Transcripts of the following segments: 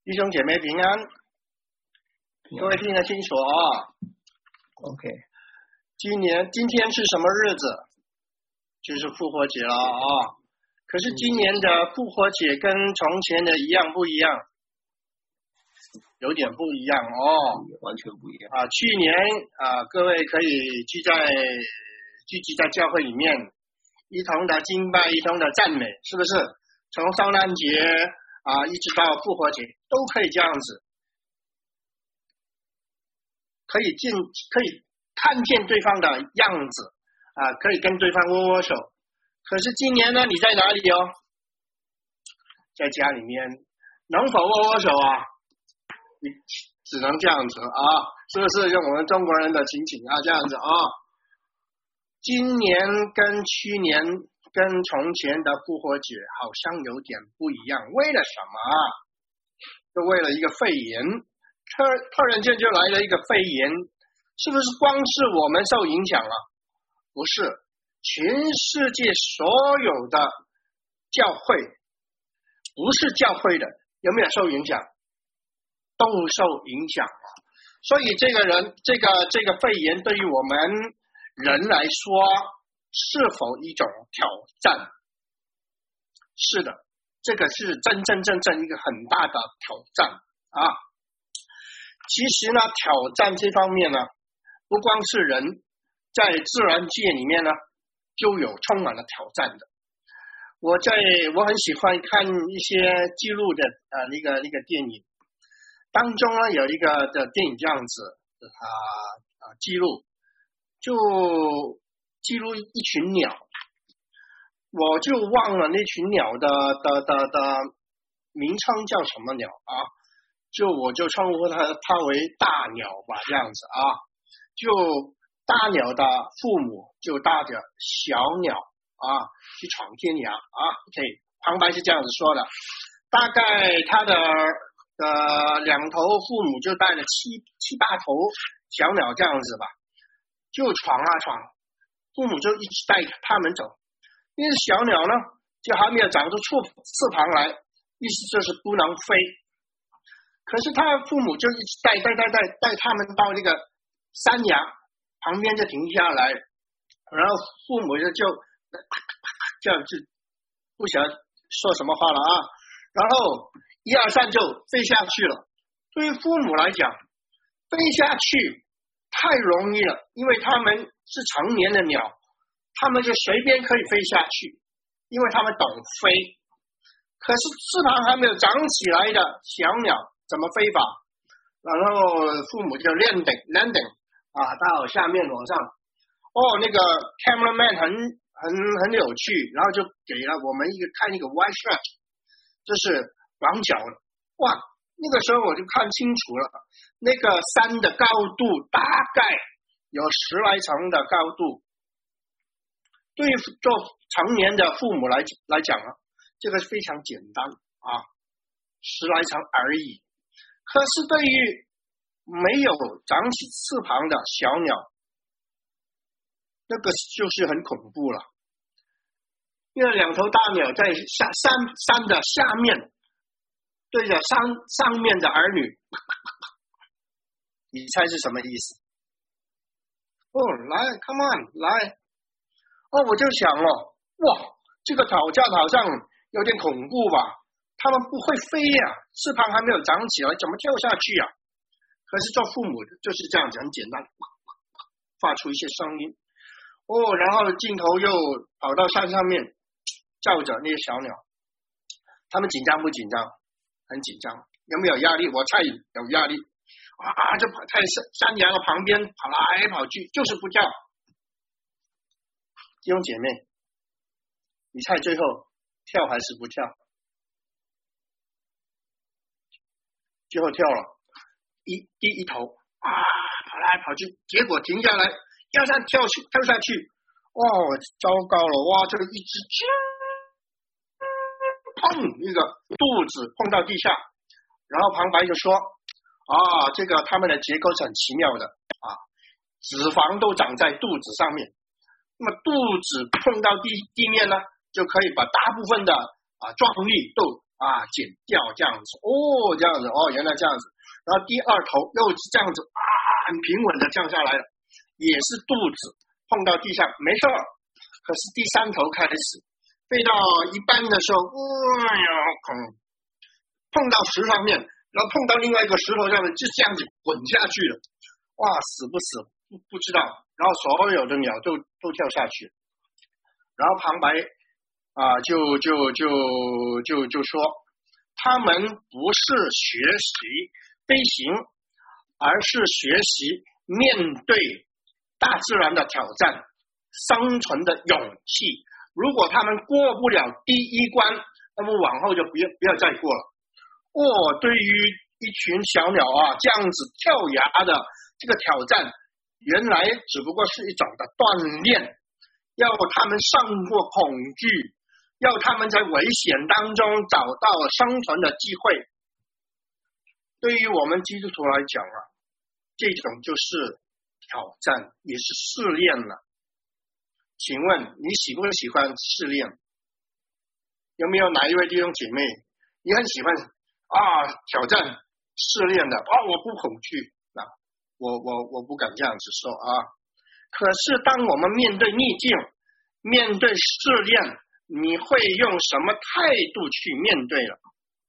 弟兄姐妹平安，各位听得清楚啊 ？OK， 今天是什么日子？就是复活节了啊！可是今年的复活节跟从前的一样不一样？有点不一样哦， 完全不一样啊！去年各位可以聚集在教会里面，一同的敬拜，一同的赞美，是不是？从圣诞节一直到复活节都可以这样子，可以看见对方的样子可以跟对方握握手。可是今年呢，你在哪里哦？在家里面，能否握握手啊？你只能这样子是不是？用我们中国人的情景这样子今年跟去年跟从前的复活节好像有点不一样，为了什么？就为了一个肺炎，突然间就来了一个肺炎，是不是光是我们受影响了？不是，全世界所有的教会，不是教会的，有没有受影响？都受影响了。所以这个肺炎对于我们人来说，是否一种挑战？是的，这个是真一个很大的挑战其实呢，挑战这方面呢，不光是人，在自然界里面呢，就有充满了挑战的。我很喜欢看一些记录的那个电影，当中呢有一个的电影这样子记录一群鸟，我就忘了那群鸟的名称叫什么鸟我就称呼它为大鸟吧，这样子就大鸟的父母就带着小鸟去闯天涯OK， 旁白是这样子说的，大概它的两头父母就带了七八头小鸟这样子吧，就闯，父母就一直带他们走。因为小鸟呢，就还没有长出翅膀来，意思就是不能飞。可是他父母就一直带他们到那个山崖旁边就停下来，然后父母就这样子不想说什么话了然后1、2、3就飞下去了。对于父母来讲，飞下去太容易了，因为他们是成年的鸟，他们就随便可以飞下去，因为他们懂飞。可是翅膀还没有长起来的小鸟怎么飞法？然后父母就 landing 到下面往上。那个 cameraman 很有趣，然后就给了我们看一个 wide shot， 就是广角的。哇，那个时候我就看清楚了，那个山的高度大概有10来层的高度。对于做成年的父母来讲这个非常简单10来层而已。可是对于没有长起翅膀的小鸟，那个就是很恐怖了。因为两头大鸟在山的下面，对着上面的儿女，你猜是什么意思？来 ，come on， 来。我就想哇，这个讨价好像有点恐怖吧？他们不会飞翅膀还没有长起来，怎么跳下去可是做父母就是这样子，很简单，发出一些声音。然后镜头又跑到山上面，照着那些小鸟，他们紧张不紧张？很紧张。有没有压力？我猜有压力就跑在山崖的旁边跑来跑去，就是不跳。弟兄姐妹，你猜最后跳还是不跳？最后跳了，一头跑来跑去，结果停下来，要再跳下去，糟糕了！这个一只砰，那个肚子碰到地下，然后旁白就说这个他们的结构是很奇妙的脂肪都长在肚子上面，那么肚子碰到地面呢，就可以把大部分的重力都剪掉这样子，这样子，原来这样子，然后第二头又是这样子很平稳的降下来了，也是肚子碰到地上没事，可是第三头开始飞到一半的时候，碰到石上面，然后碰到另外一个石头上面，就这样子滚下去了，死不死不知道，然后所有的鸟都跳下去，然后旁白就说，他们不是学习飞行，而是学习面对大自然的挑战，生存的勇气。如果他们过不了第一关，那么往后就不要再过了。对于一群小鸟这样子跳崖的这个挑战，原来只不过是一种的锻炼，要他们胜过恐惧，要他们在危险当中找到生存的机会。对于我们基督徒来讲这种就是挑战，也是试炼了。请问你喜不喜欢试炼？有没有哪一位弟兄姐妹你很喜欢挑战试炼的？我不恐惧，我不敢这样子说可是当我们面对逆境，面对试炼，你会用什么态度去面对了？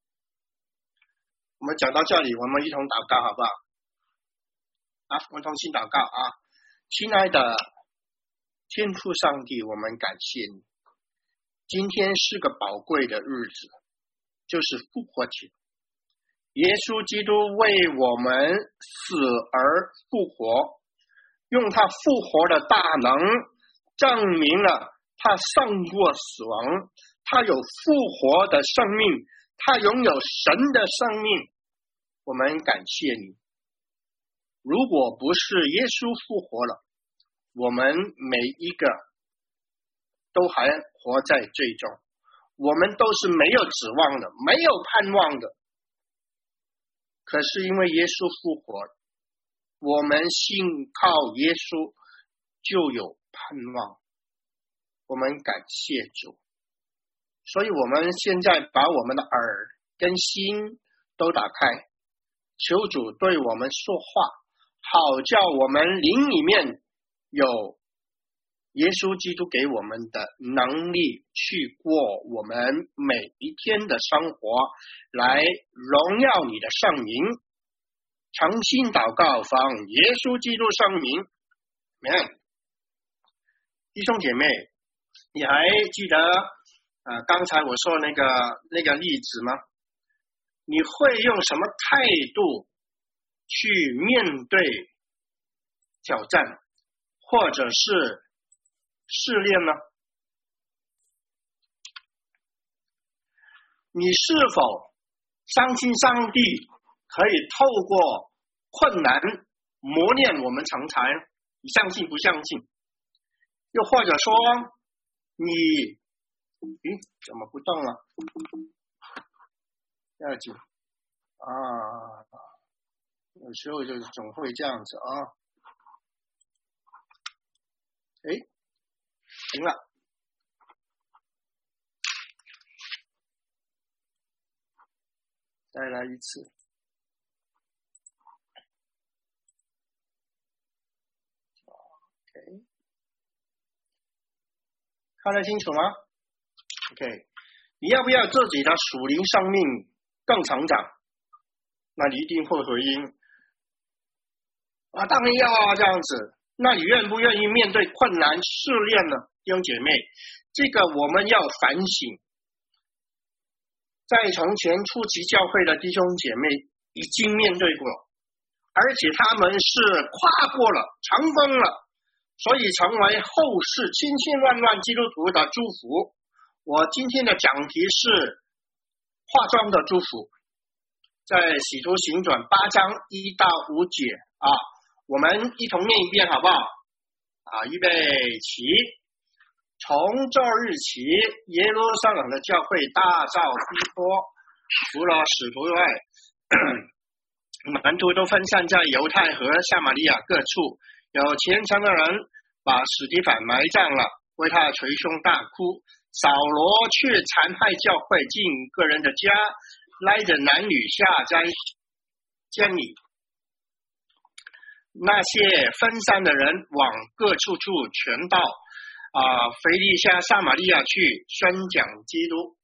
我们讲到这里，我们一同祷告好不好？我们同心祷告亲爱的天父上帝，我们感谢你，今天是个宝贵的日子，就是复活节。耶稣基督为我们死而复活，用他复活的大能证明了他胜过死亡，他有复活的生命，他拥有神的生命。我们感谢你，如果不是耶稣复活了，我们每一个都还活在罪中，我们都是没有指望的，没有盼望的。可是因为耶稣复活了，我们信靠耶稣就有盼望，我们感谢主。所以我们现在把我们的耳跟心都打开，求主对我们说话，好叫我们灵里面有耶稣基督给我们的能力，去过我们每一天的生活，来荣耀你的圣名。诚心祷告，奉耶稣基督圣名，阿们。弟兄姐妹，你还记得刚才我说那个例子吗？你会用什么态度去面对挑战，或者是试炼呢？你是否相信上帝可以透过困难磨练我们成才？你相信不相信？又或者说你怎么不动了？要紧有时候就总会这样子行了，再来一次。OK， 看得清楚吗 ？OK， 你要不要自己的属灵生命更成长？那你一定会回应当然要这样子。那你愿不愿意面对困难试炼呢？弟兄姐妹，这个我们要反省。在从前初期教会的弟兄姐妹已经面对过，而且他们是跨过了，成功了，所以成为后世千千万万基督徒的祝福。我今天的讲题是化妆的祝福，在使徒行传8章1到5节我们一同念一遍好不好？预备起。从这日起，耶路撒冷的教会大造逼迫，除了使徒外，门徒都分散在犹太和撒玛利亚各处。有虔诚的人把史提反埋葬了，为他捶胸大哭。 扫罗却残害教会，进个人的家，拉着男女下在监里。那些分散的人往各处全到腓利下撒玛利亚去宣讲基督。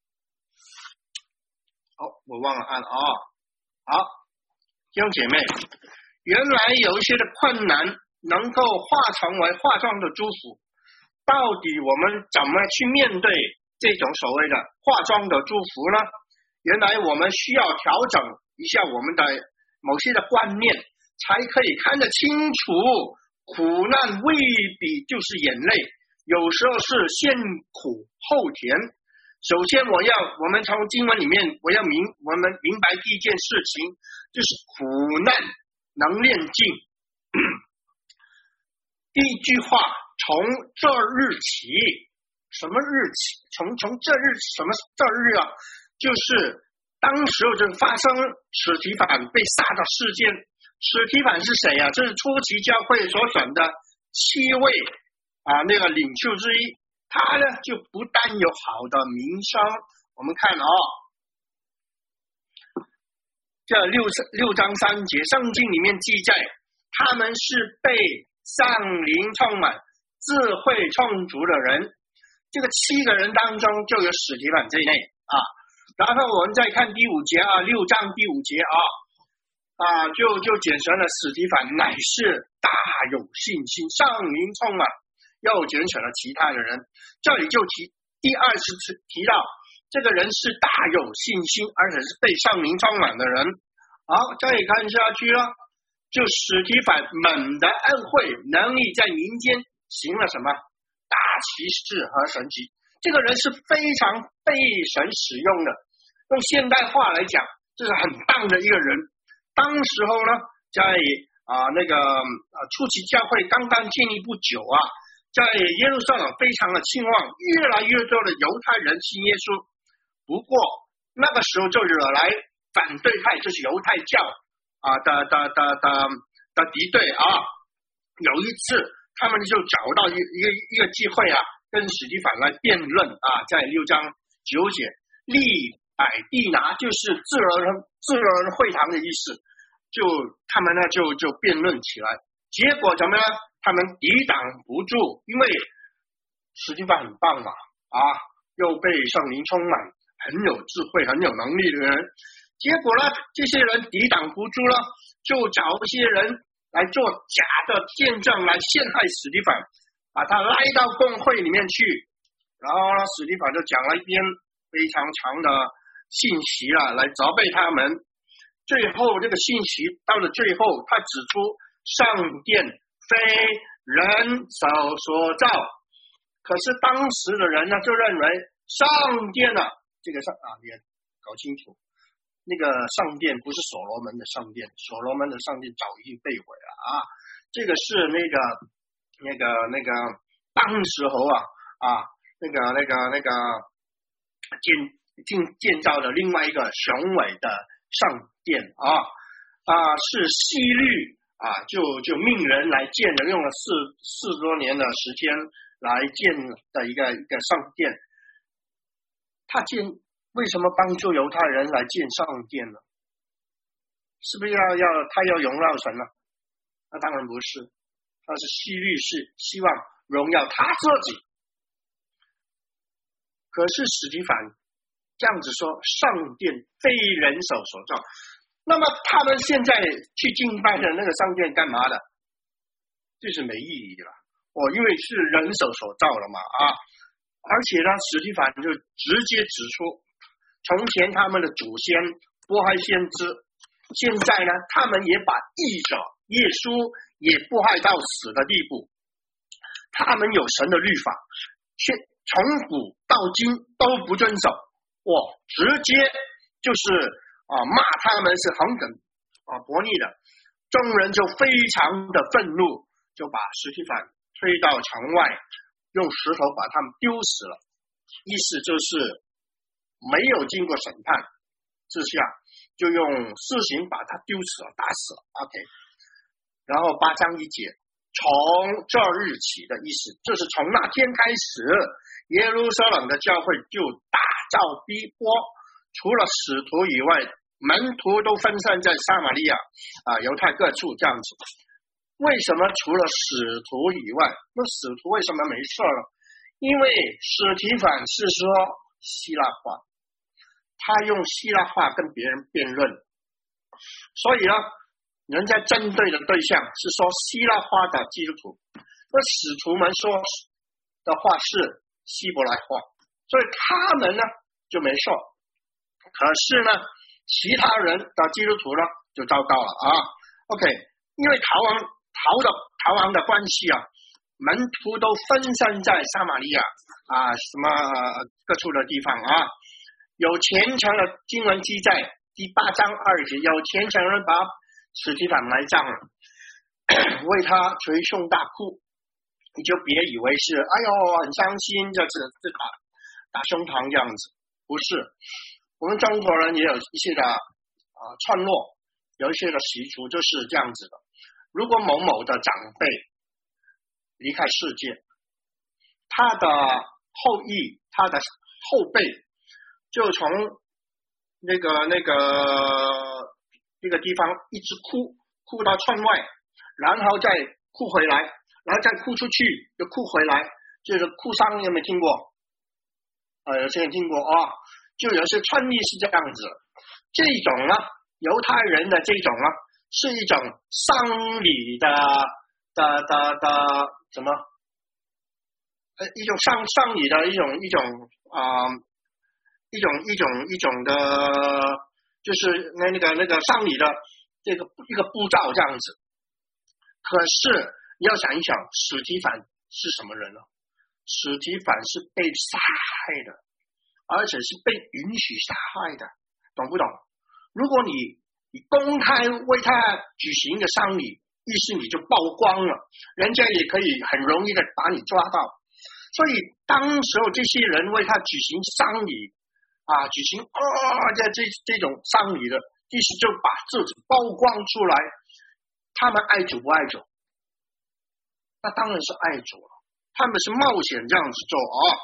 我忘了按好，弟兄姐妹，原来有一些的困难能够化成为化妆的祝福，到底我们怎么去面对这种所谓的化妆的祝福呢？原来我们需要调整一下我们的某些的观念，才可以看得清楚，苦难未必就是眼泪，有时候是先苦后甜。首先我们从经文里面我们明白第一件事情，就是苦难能炼净。第一句话，从这日起，什么日起？从这日，什么这日啊？就是当时就发生史提反被杀的事件。史提反是谁啊？这是初期教会所选的7位那个领袖之一。他呢就不但有好的名声，我们看这6章3节，圣经里面记载，他们是被圣灵充满、智慧充足的人。这个7个人当中就有史提反在内然后我们再看第5节6章第5节就简称了史提反乃是大有信心，圣灵充满，又拣选了其他的人。这里就第20次提到这个人是大有信心，而且是被圣灵充满的人。好，再看下去了，就史提反们的恩惠能力在民间行了什么大奇事和神迹。这个人是非常被神使用的，用现代话来讲，这是很棒的一个人。当时候呢，在初期教会刚刚建立不久在耶路撒冷非常的兴旺，越来越多的犹太人信耶稣。不过那个时候就惹来反对派，就是犹太教的敌对有一次他们就找到一个机会跟史提反来辩论在6章9节，利百地拿就是自然会堂的意思，就他们呢就辩论起来，结果怎么样？他们抵挡不住，因为史提反很棒又被圣灵充满，很有智慧、很有能力的人。结果呢，这些人抵挡不住了，就找一些人来做假的见证，来陷害史提反，把他拉到公会里面去。然后呢，史提反就讲了一篇非常长的信息来责备他们。最后这个信息到了最后，他指出圣殿非人手所造，可是当时的人呢就认为圣殿这个你搞清楚，那个圣殿不是所罗门的圣殿，所罗门的圣殿早已经被毁了这个是那个当时候建造的另外一个雄伟的圣殿是希律就命人来建的，用了40多年的时间来建的一个圣殿。为什么帮助犹太人来建圣殿呢？是不是他要荣耀神呢？那当然不是，他是希律是希望荣耀他自己。可是史提反这样子说，圣殿非人手所造，那么他们现在去敬拜的那个圣殿干嘛的？就是没意义了因为是人手所造了嘛而且呢，史提反就直接指出，从前他们的祖先迫害先知，现在呢他们也把义者耶稣也迫害到死的地步。他们有神的律法，却从古到今都不遵守直接就是骂他们是横梗悖逆的。众人就非常的愤怒，就把史提反推到城外，用石头把他们丢死了。意思就是没有经过审判之下，就用私刑把他丢死了，打死了。OK， 然后8章1节， 从这日起的意思，就是从那天开始，耶路撒冷的教会就打造逼迫，除了使徒以外，门徒都分散在撒玛利亚犹太各处这样子。为什么除了使徒以外，那使徒为什么没事了？因为史提反是说希腊话，他用希腊话跟别人辩论，所以呢，人家针对的对象是说希腊话的基督徒，那使徒们说的话是希伯来话，所以他们呢就没事。可是呢，其他人的基督徒呢就糟糕了OK， 因为逃亡的关系门徒都分散在撒玛利亚什么各处的地方有虔诚的经文记载，第8章2节，有虔诚人把史提反埋葬了，为他捶胸大哭，你就别以为是很伤心，就是打胸膛这样子，不是。我们中国人也有一些的串落，有一些的习俗就是这样子的。如果某某的长辈离开世界，他的后裔，他的后辈就从那个地方一直哭到村外，然后再哭回来，然后再哭出去，又哭回来，就是哭丧，有没有听过？有些人听过就有些穿历是这样子。这种呢，犹太人的这种呢，是一种丧礼的什么？一种丧礼的一种的，就是那个丧礼的这个一个步骤这样子。可是你要想一想，史提反是什么人呢？史提反是被杀害的，而且是被允许杀害的，懂不懂？如果你公开为他举行一个丧礼，意思你就曝光了，人家也可以很容易的把你抓到。所以当时候这些人为他举行丧礼举行这种丧礼的意思，就把自己曝光出来。他们爱主不爱主？那当然是爱主了，他们是冒险这样子做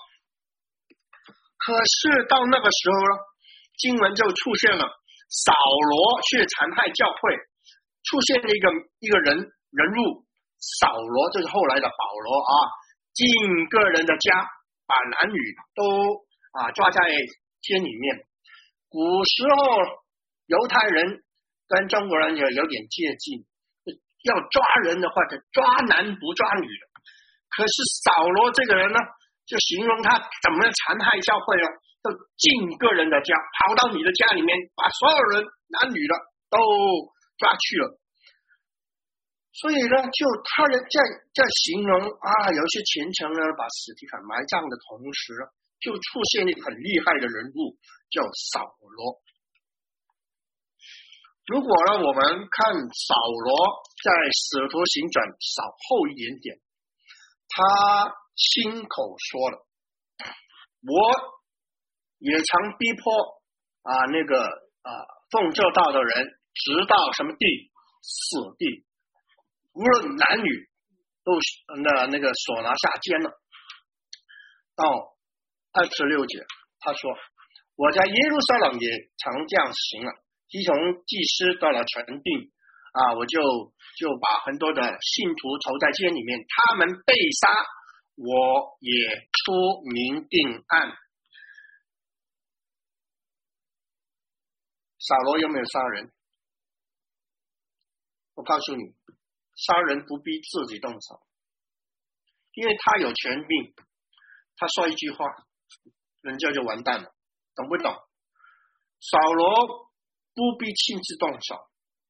可是到那个时候呢，经文就出现了扫罗去残害教会，出现了一个人物，扫罗就是后来的保罗进个人的家，把男女都抓在监里面。古时候犹太人跟中国人有点接近，要抓人的话就抓男不抓女的。可是扫罗这个人呢，就形容他怎么残害教会呢？就进个人的家，跑到你的家里面，把所有人男女的都抓去了。所以呢，就他人在形容有些虔诚呢，把史提反埋葬的同时，就出现一个很厉害的人物，叫扫罗。如果呢，我们看扫罗在使徒行传稍后一点点，他亲口说了，我也常逼迫奉这道的人，直到什么地？死地。无论男女都那个所拿下监了。到26节，他说：“我在耶路撒冷也常这样行了。自从祭司到了权定我就把很多的信徒投在监里面，他们被杀，我也出明定案。”扫罗有没有杀人？我告诉你，杀人不必自己动手，因为他有权柄，他说一句话，人家就完蛋了，懂不懂？扫罗不必亲自动手，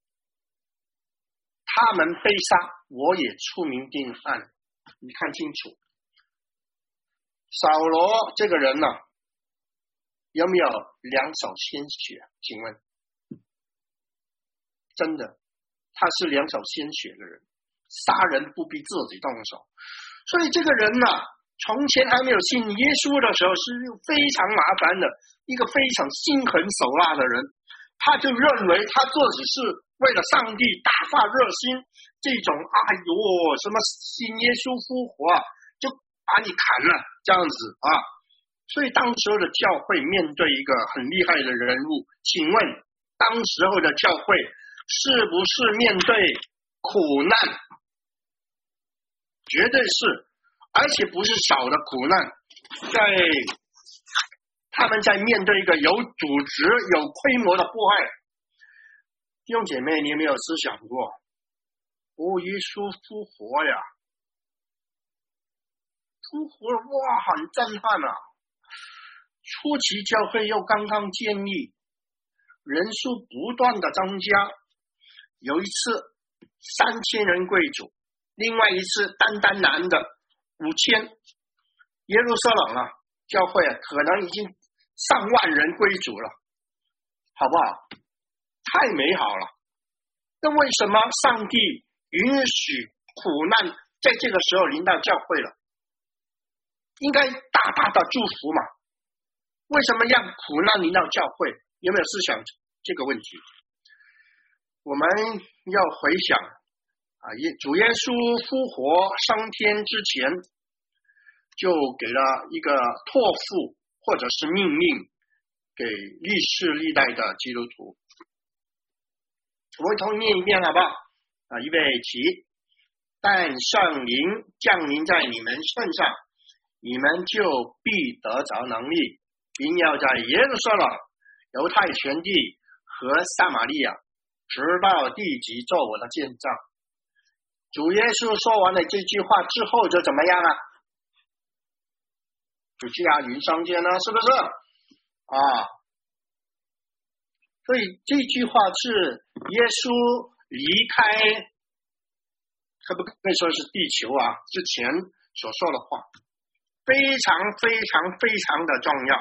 他们被杀，我也出明定案。你看清楚，扫罗这个人呢，有没有两手鲜血？请问，真的，他是两手鲜血的人，杀人不必自己动手。所以这个人呢，从前还没有信耶稣的时候，是非常麻烦的，一个非常心狠手辣的人。 他就认为他自己是为了上帝大发热心，这种什么信耶稣复活就把你砍了这样子啊。所以当时候的教会面对一个很厉害的人物，请问当时候的教会是不是面对苦难？绝对是，而且不是少的苦难。他们在面对一个有组织有规模的迫害。弟兄姐妹，你有没有思想过耶稣复活呀，复活哇，很震撼啊。初期教会又刚刚建立，人数不断的增加，有一次3000人归主，另外一次单男的5000。耶路撒冷教会可能已经上万人归主了，好不好？太美好了。那为什么上帝允许苦难在这个时候临到教会了？应该大大的祝福嘛，为什么让苦难临到教会？有没有思想这个问题？我们要回想主耶稣复活升天之前，就给了一个托付或者是命令给历世历代的基督徒。我们重念一遍好不好？预备起。但圣灵降临在你们身上，你们就必得着能力，并要在耶路撒冷、犹太全地和撒玛利亚直到地极做我的见证。主耶稣说完了这句话之后就怎么样就驾云升天了，是不是所以这句话是耶稣离开，可不可以说是地球之前所说的话，非常非常非常的重要。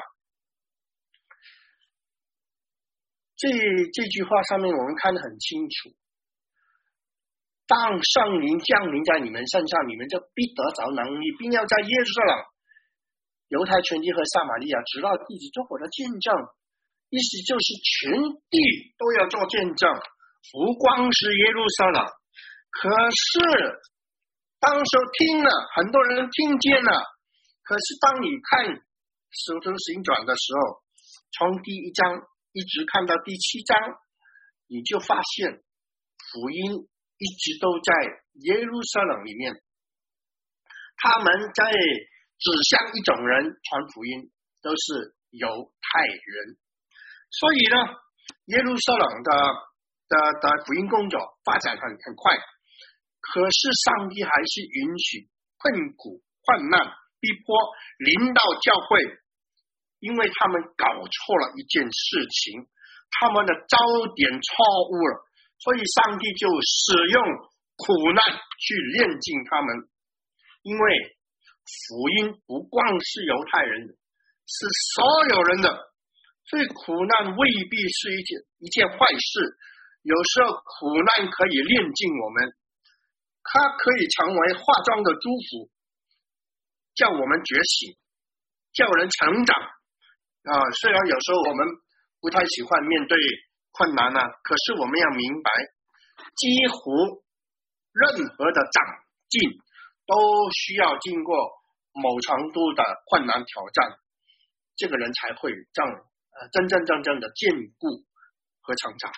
这句话上面我们看得很清楚，当圣灵降临在你们身上，你们就必得着能力，并要在耶路撒冷、犹太全地和撒玛利亚直到地极做我的见证。意思就是全地都要做见证，不光是耶路撒冷。可是当时听了，很多人听见了，可是当你看使徒行传的时候，从第1章一直看到第7章，你就发现福音一直都在耶路撒冷里面，他们在指向一种人传福音，都是犹太人。所以呢，耶路撒冷的福音工作发展很快，可是上帝还是允许困苦、患难、逼迫临到教会，因为他们搞错了一件事情，他们的焦点错误了，所以上帝就使用苦难去炼净他们。因为福音不光是犹太人的，是所有人的，所以苦难未必是一件坏事。有时候苦难可以炼净我们，它可以成为化妆的祝福，叫我们觉醒，叫人成长虽然有时候我们不太喜欢面对困难可是我们要明白，几乎任何的长进都需要经过某程度的困难挑战，这个人才会真正的坚固和成长。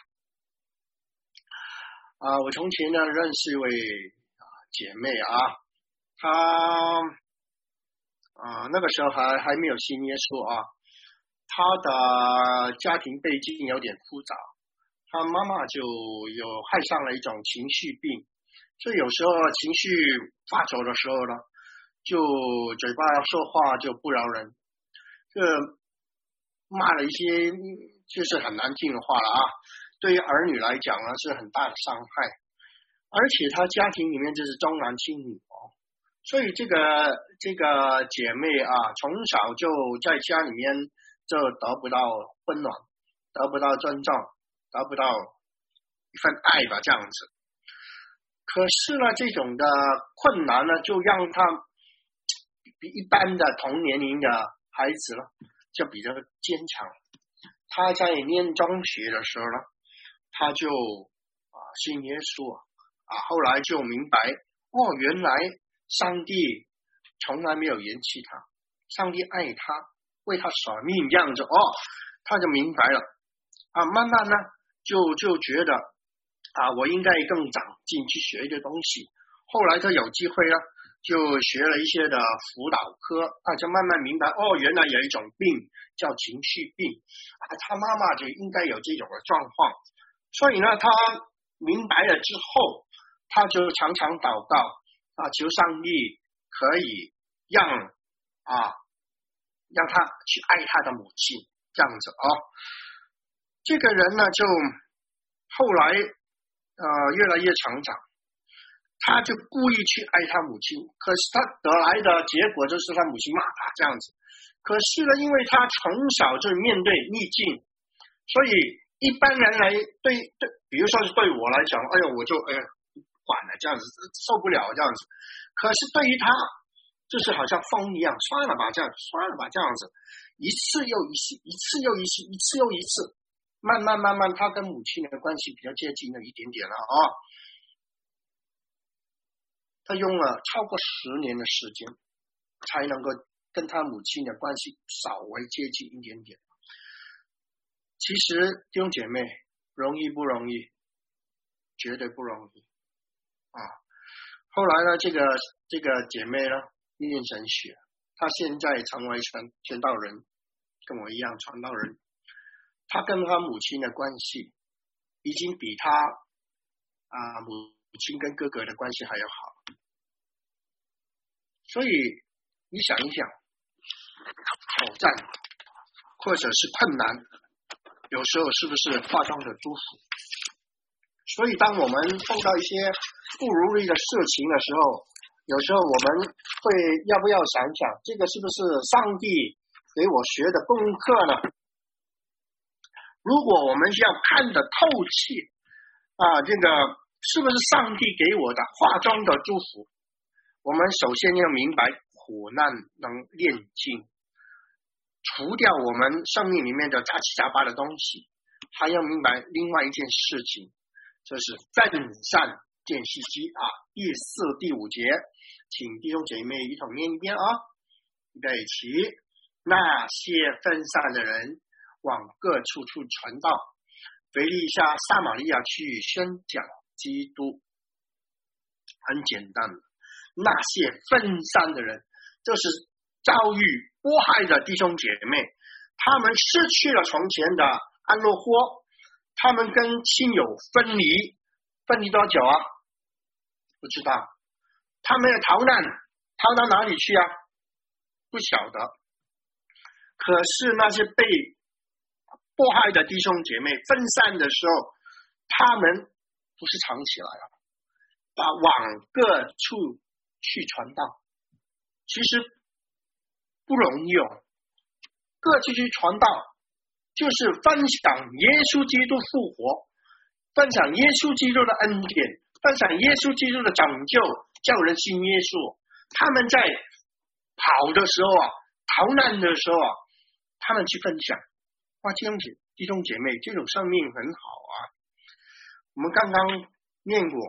我从前呢认识一位姐妹她那个时候还没有信耶稣她的家庭背景有点复杂，她妈妈就有害上了一种情绪病，所以有时候情绪发作的时候呢，就嘴巴说话就不饶人，骂了一些就是很难听的话了对于儿女来讲呢是很大的伤害，而且她家庭里面就是重男轻女所以这个姐妹从小就在家里面就得不到温暖，得不到尊重，得不到一份爱吧这样子。可是呢这种的困难呢就让她比一般的同年龄的孩子呢就比较坚强， 他在念中学的时候呢，他就信耶稣后来就明白原来上帝从来没有嫌弃他，上帝爱他，为他舍命这样子他就明白了慢慢呢就觉得我应该更长进去学一个东西。后来他有机会呢，就学了一些的辅导科，大家慢慢明白原来有一种病叫情绪病他妈妈就应该有这种的状况。所以呢，他明白了之后，他就常常祷告求上帝可以让他去爱他的母亲这样子这个人呢就后来越来越成长，他就故意去爱他母亲，可是他得来的结果就是他母亲骂他这样子。可是呢，因为他从小就面对逆境，所以一般人来对，比如说是对我来讲，我就管了这样子，受不了这样子。可是对于他，就是好像风一样，算了吧这样子，一次又一次，一次又一次，一次又一次，慢慢他跟母亲的关系比较接近了一点点了他用了超过10年的时间，才能够跟他母亲的关系稍微接近一点点。其实弟兄姐妹，容易不容易？绝对不容易后来呢，这个姐妹呢念神学，她现在成为传道人，跟我一样传道人。她跟她母亲的关系已经比她母亲跟哥哥的关系还要好。所以你想一想，挑战或者是困难，有时候是不是化妆的祝福？所以当我们碰到一些不如意的事情的时候，有时候我们会要不要想想，这个是不是上帝给我学的功课呢？如果我们要看得透气这个是不是上帝给我的化妆的祝福？我们首先要明白苦难能炼净，除掉我们生命里面的杂七杂八的东西，还要明白另外一件事情，就是分散见信息第4、第5节，请弟兄姐妹一同念一遍预备起。那些分散的人往各处传道，腓利下撒玛利亚去宣讲基督。很简单，那些分散的人就是遭遇迫害的弟兄姐妹，他们失去了从前的安乐窝，他们跟亲友分离多久不知道，他们要逃难，逃到哪里去不晓得。可是那些被迫害的弟兄姐妹分散的时候，他们不是藏起来往各处去传道，其实不容易各处去传道就是分享耶稣基督复活，分享耶稣基督的恩典，分享耶稣基督的拯救，叫人信耶稣。他们在跑的时候逃难的时候他们去分享弟兄姐妹，这种生命很好我们刚刚念过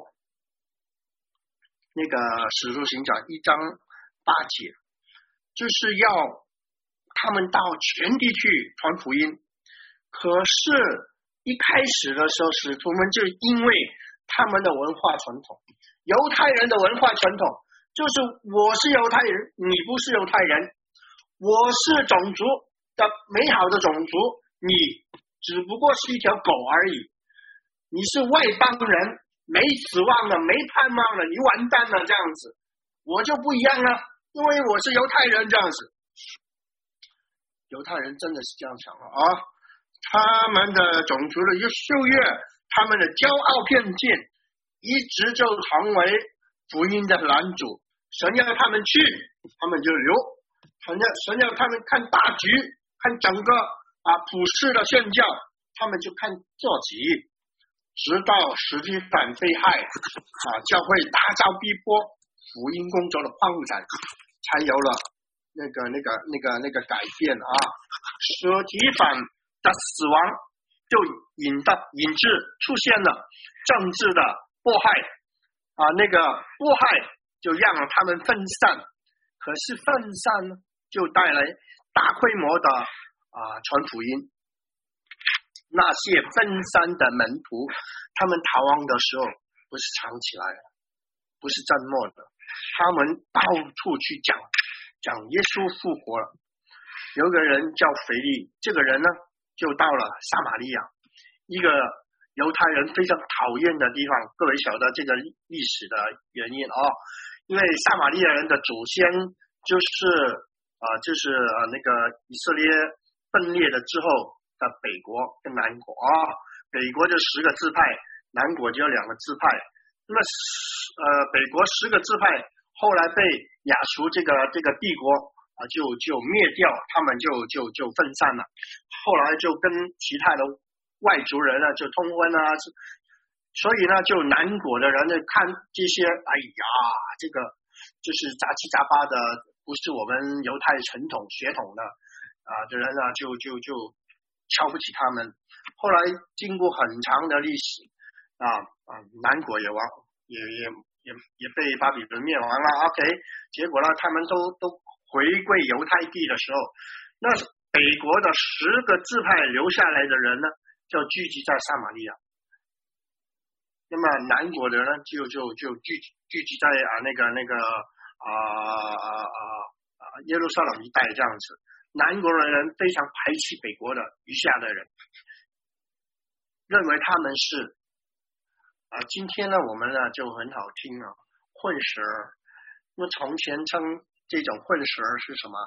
那个使徒行传1章8节，就是要他们到全地去传福音。可是一开始的时候，使徒们就因为他们的文化传统，犹太人的文化传统就是我是犹太人，你不是犹太人，我是种族的美好的种族，你只不过是一条狗而已，你是外邦人，没指望了，没盼望了，你完蛋了这样子。我就不一样了，因为我是犹太人这样子。犹太人真的是这样想他们的种族的优越，他们的骄傲偏见，一直就成为福音的拦阻。神要他们去，他们就留；神要他们看大局，看整个普世的宣教，他们就看自己。直到史提反被害教会大遭逼迫，福音工作的扩展，才有了那个改变史提反的死亡就引致出现了政治的迫害那个迫害就让他们分散，可是分散呢就带来大规模的传福音。那些分散的门徒，他们逃亡的时候不是藏起来的，不是沉默的，他们到处去讲耶稣复活了。有个人叫腓力，这个人呢就到了撒玛利亚，一个犹太人非常讨厌的地方。各位晓得这个历史的原因因为撒玛利亚人的祖先就是那个以色列分裂了之后的北国跟南国北国就10个支派，南国就有2个支派。那么北国10个支派后来被亚述这个帝国就灭掉，他们就分散了，后来就跟其他的外族人就通婚所以呢就南国的人看这些这个就是杂七杂八的，不是我们犹太传统血统的人就瞧不起他们。后来经过很长的历史南国也被巴比伦灭亡了结果呢他们都回归犹太地的时候，那北国的10个支派留下来的人呢就聚集在撒玛利亚，那么南国的人就聚集在耶路撒冷一带这样子。南国的人非常排斥北国的余下的人，认为他们是今天呢我们呢就很好听混血儿。那么从前称这种混血儿是什么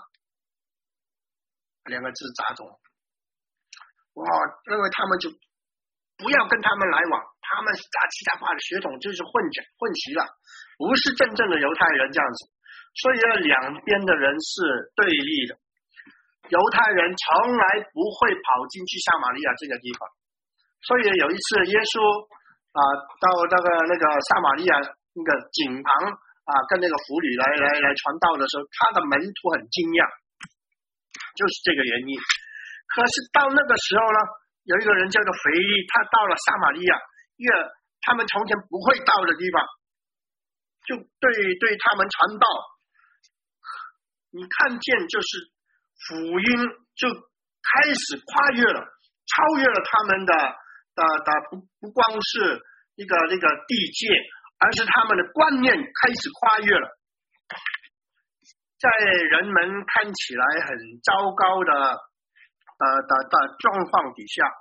？2个字杂种。认为他们就不要跟他们来往，他们是杂七杂八的血统，就是混齐了，不是真正的犹太人这样子。所以两边的人是对立的。犹太人从来不会跑进去撒玛利亚这个地方，所以有一次耶稣到那个撒玛利亚那个井旁跟那个妇女来传道的时候，他的门徒很惊讶，就是这个原因。可是到那个时候呢，有一个人叫做腓力，他到了撒玛利亚，一个他们从前不会到的地方，就对他们传道。你看见就是福音就开始跨越了，超越了他们的不光是一个地界，而是他们的观念开始跨越了。在人们看起来很糟糕的状况底下，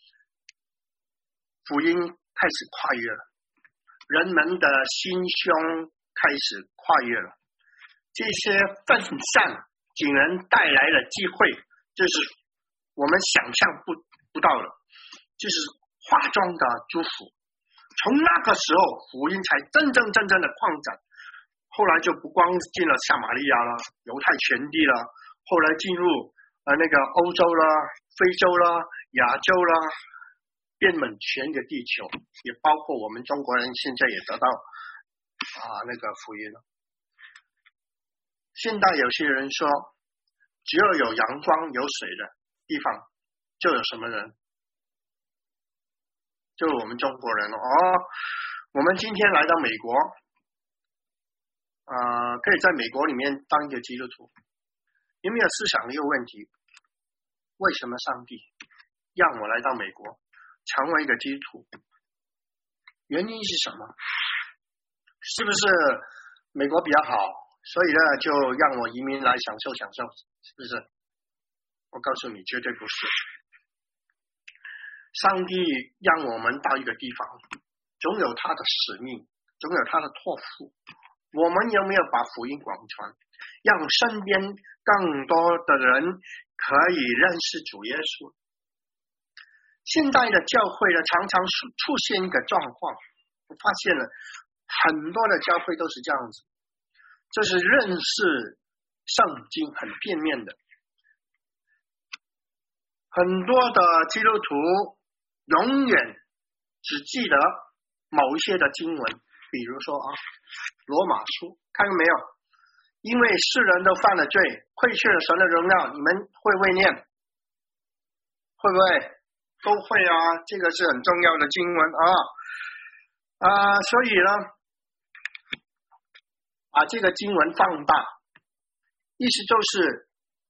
福音开始跨越了，人们的心胸开始跨越了。这些分散给人带来的机会，这是我们想象不到的，就是化妆的祝福。从那个时候福音才真正的扩展，后来就不光进了撒玛利亚了，犹太全地了，后来进入那个欧洲啦、非洲啦、亚洲啦，遍满全个地球，也包括我们中国人现在也得到那个福音了。现在有些人说，只要有阳光有水的地方就有什么人，就是我们中国人我们今天来到美国可以在美国里面当一个基督徒。有没有思想一个问题，为什么上帝让我来到美国成为一个基督徒？原因是什么？是不是美国比较好，所以呢就让我移民来享受，是不是？我告诉你，绝对不是。上帝让我们到一个地方，总有他的使命，总有他的托付。我们有没有把福音广传，让身边更多的人可以认识主耶稣？现在的教会呢，常常出现一个状况，我发现了很多的教会都是这样子，就是认识圣经很片面的。很多的基督徒永远只记得某一些的经文，比如说罗马书，看到没有？因为世人都犯了罪，亏缺了神的荣耀，你们会不会念？ 会不会？都会啊，这个是很重要的经文所以呢，把这个经文放大，意思就是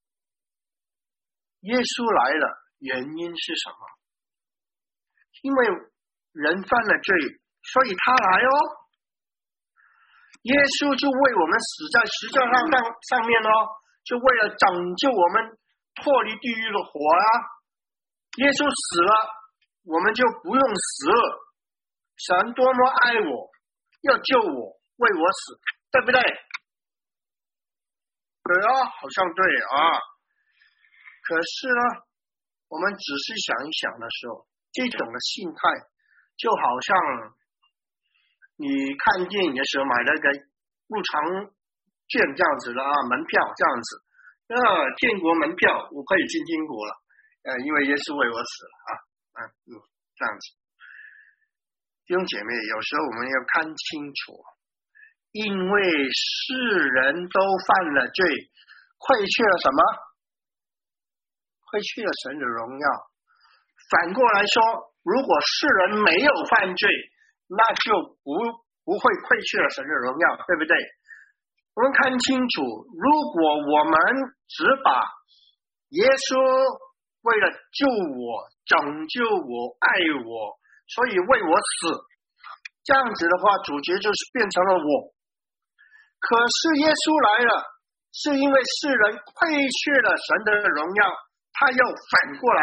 耶稣来了，原因是什么？因为人犯了罪，所以他来哦。耶稣就为我们死在十字架上面哦，就为了拯救我们脱离地狱的火啊。耶稣死了，我们就不用死了。神多么爱我，要救我，为我死，对不对？对啊，好像对啊。可是呢，我们仔细想一想的时候，这种的心态就好像你看电影的时候买了个入场券这样子的门票这样子，天国门票我可以进天国了，因为耶稣为我死了这样子。弟兄姐妹，有时候我们要看清楚，因为世人都犯了罪，亏缺了什么？亏缺了神的荣耀。反过来说，如果世人没有犯罪，那就不会亏缺了神的荣耀，对不对？我们看清楚，如果我们只把耶稣为了救我、拯救我、爱我，所以为我死，这样子的话，主角就是变成了我。可是耶稣来了，是因为世人亏缺了神的荣耀，他要反过来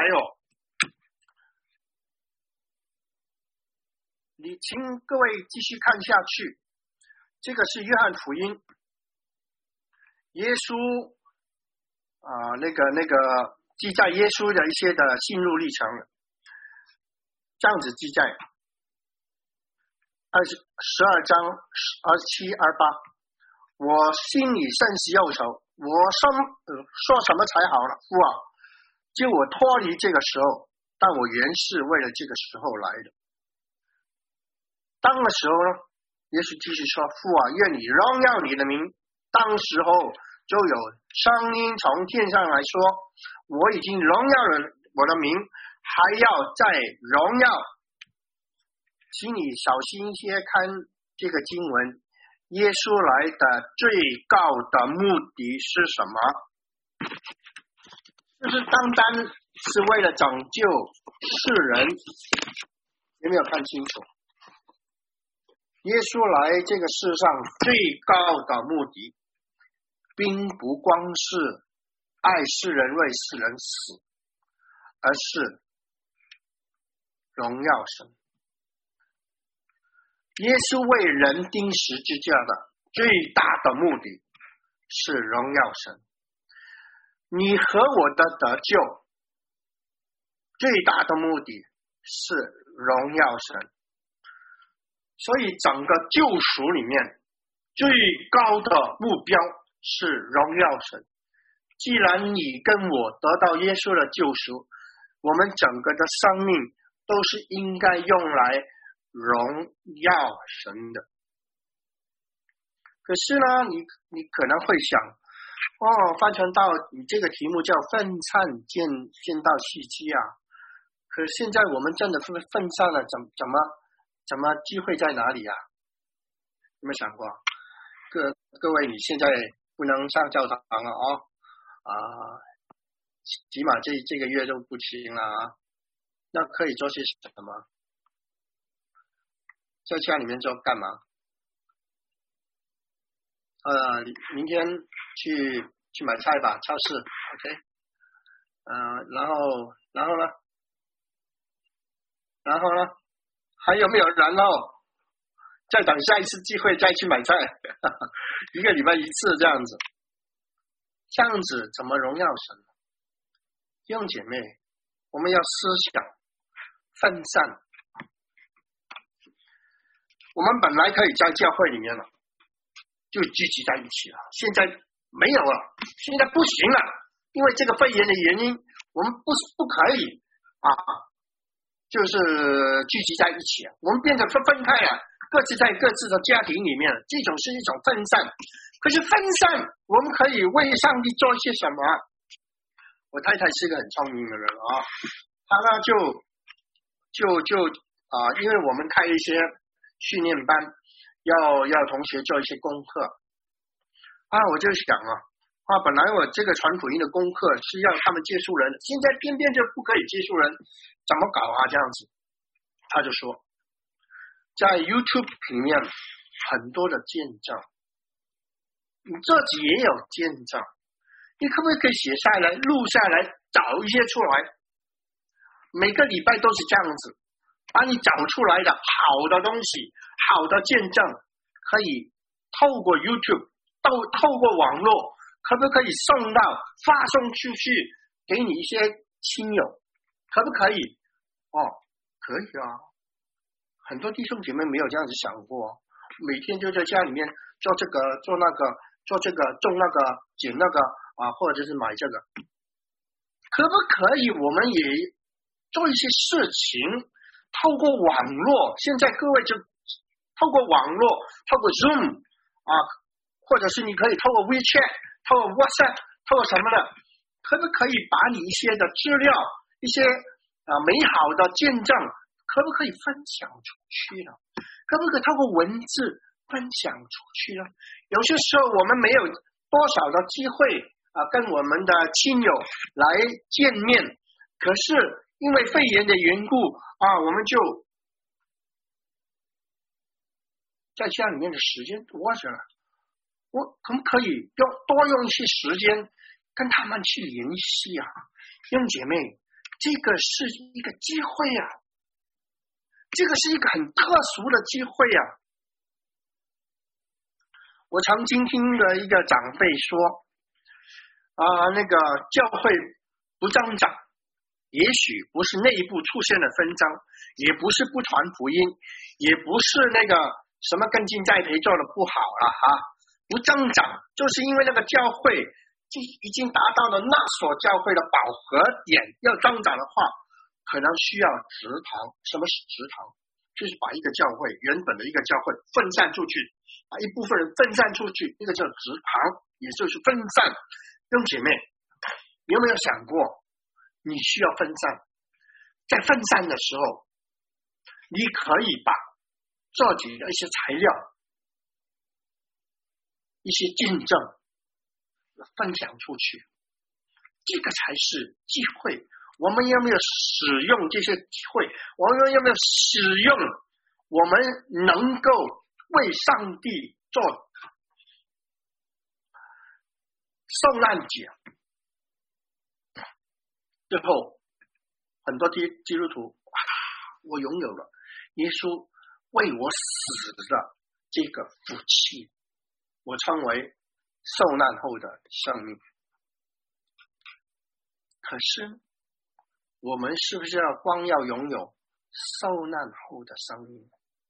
你请各位继续看下去，这个是约翰福音，耶稣那个记载耶稣的一些的心路历程，这样子记载12章27、28，我心里甚是忧愁，我说什么才好了？父啊，救我脱离这个时候，但我原是为了这个时候来的。当的时候呢，耶稣继续说，父啊，愿你荣耀你的名。当时候就有声音从天上来说，我已经荣耀了我的名，还要再荣耀。请你小心一些看这个经文，耶稣来的最高的目的是什么？就是单单是为了拯救世人。有没有看清楚？耶稣来这个世上最高的目的，并不光是爱世人为世人死，而是荣耀神。耶稣为人钉十字架的最大的目的是荣耀神。你和我的得救最大的目的是荣耀神。所以整个救赎里面最高的目标是荣耀神。既然你跟我得到耶稣的救赎，我们整个的生命都是应该用来荣耀神的。可是呢，你可能会想，翻传到你这个题目叫分散见到契机啊。可是现在我们真的分散了，怎么机会在哪里啊？有没有想过？各位，你现在不能上教堂了起码这个月都不行了啊。那可以做些什么？在家里面做干嘛？明天去买菜吧，超市 ，OK。然后呢？还有没有然后？再等下一次机会再去买菜，一个礼拜一次这样子。这样子怎么荣耀神？弟兄姐妹，我们要思想分散。我们本来可以在教会里面了，就聚集在一起了，现在没有了，现在不行了，因为这个肺炎的原因，我们不可以就是聚集在一起，我们变成分开各自在各自的家庭里面，这种是一种分散。可是分散，我们可以为上帝做些什么？我太太是个很聪明的人他呢因为我们开一些训练班，要同学做一些功课我就想本来我这个传福音的功课是要他们接触人，现在偏偏就不可以接触人，怎么搞这样子？他就说，在 YouTube 里面很多的见证，你自己也有见证，你可不可以写下来、录下来，找一些出来？每个礼拜都是这样子，把你找出来的好的东西、好的见证，可以透过 YouTube、透过网络，可不可以送到、发送出去，给你一些亲友？可不可以？可以很多弟兄姐妹没有这样子想过，每天就在家里面做这个、做那个、做这个、种那个、捡那个或者是买这个，可不可以？我们也做一些事情，透过网络，现在各位就透过网络，透过 Zoom 或者是你可以透过 WeChat、透过 WhatsApp、透过什么的，可不可以把你一些的资料、一些美好的见证，可不可以分享出去呢？可不可以透过文字分享出去呢？有些时候我们没有多少的机会跟我们的亲友来见面，可是因为肺炎的缘故我们就在家里面的时间多着了，我可不可以多用一些时间跟他们去联系弟兄姐妹，这个是一个机会这个是一个很特殊的机会我曾经听了一个长辈说那个教会不增长，也许不是内部出现了纷争，也不是不传福音，也不是那个什么跟进栽培做的不好了不增长，就是因为那个教会已经达到了那所教会的饱和点，要增长的话，可能需要植堂。什么是植堂？就是把一个教会原本的一个教会分散出去，把一部分人分散出去，那个叫植堂，也就是分散。弟兄姐妹，你有没有想过，你需要分散？在分散的时候，你可以把自己的一些材料、一些见证分享出去，这个才是机会。我们有没有使用这些机会？我们有没有使用我们能够为上帝做受难者？最后很多基督徒我拥有了耶稣为我死的这个福气，我称为受难后的生命。可是我们是不是光要拥有受难后的生命？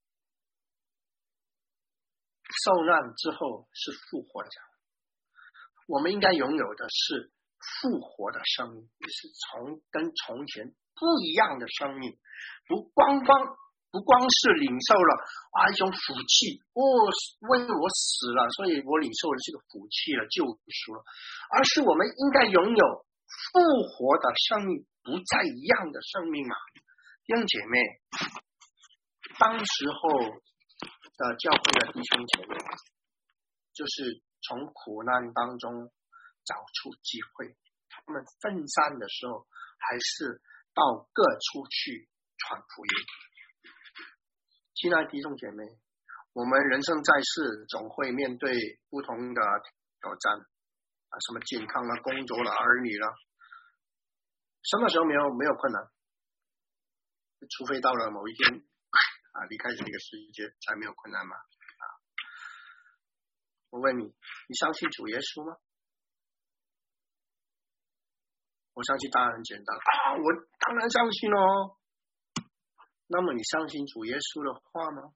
受难之后是复活的，我们应该拥有的是复活的生命，是跟从前不一样的生命，不光是领受了一种福气为我死了，所以我领受了这个福气了，救赎了，而是我们应该拥有复活的生命，不再一样的生命嘛。弟兄姐妹，当时候的教会的弟兄姐妹，就是从苦难当中找出机会，他们分散的时候，还是到各处去传福音。亲爱的弟兄姐妹，我们人生在世，总会面对不同的挑战什么健康了、工作了、儿女了，什么时候没有困难？除非到了某一天离开这个世界，才没有困难嘛我问你，你相信主耶稣吗？我相信当然很简单我当然相信哦。那么你相信主耶稣的话吗？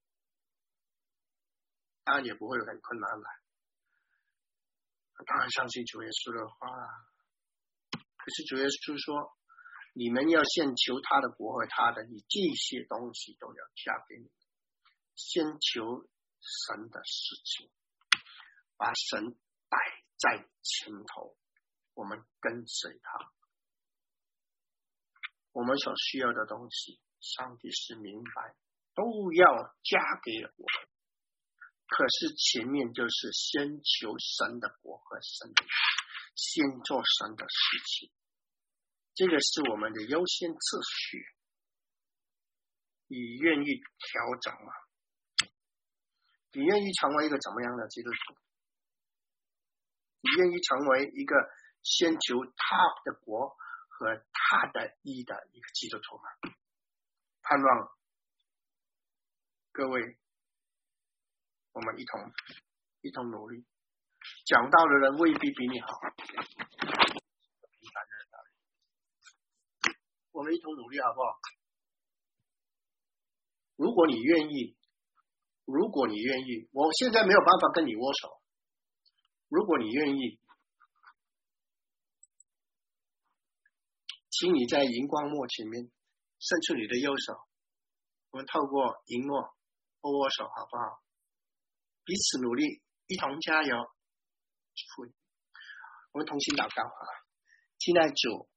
当然也不会很困难了。当然相信主耶稣的话可是主耶稣说，你们要先求他的国和他的义，这些东西都要加给你们。先求神的事情，把神摆在前头，我们跟随他。 我们所需要的东西，上帝是明白，都要加给我们。可是前面就是先求神的国和神的义，先做神的事情，这个是我们的优先次序。你愿意调整吗？你愿意成为一个怎么样的基督徒？你愿意成为一个先求他的国和他的义的一个基督徒吗？盼望各位我们一同努力。讲道的人未必比你好，我们一同努力好不好？如果你愿意，我现在没有办法跟你握手，如果你愿意，请你在荧光幕前面伸出你的右手，我们透过荧幕握手好不好？彼此努力，一同加油。我们同心祷告啊！亲爱主，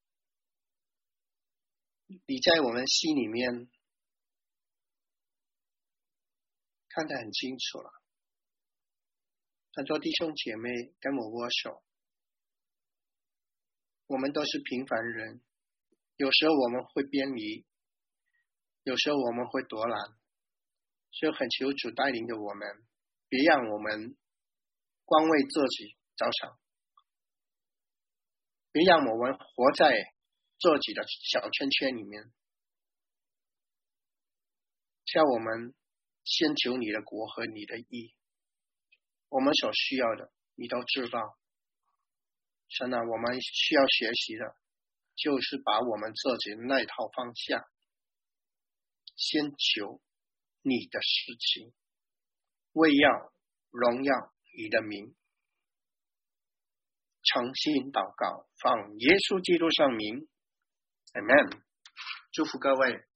你在我们心里面看得很清楚了。很多弟兄姐妹跟我握手，我们都是平凡人，有时候我们会偏离，有时候我们会躲懒，所以很求主带领着我们，别让我们光为自己着想，别让我们活在自己的小圈圈里面，叫我们先求你的国和你的义，我们所需要的你都知道。神啊，我们需要学习的就是把我们自己的那一套放下，先求你的事情，为要荣耀你的名。诚心祷告，奉耶稣基督圣名 Amen。 祝福各位。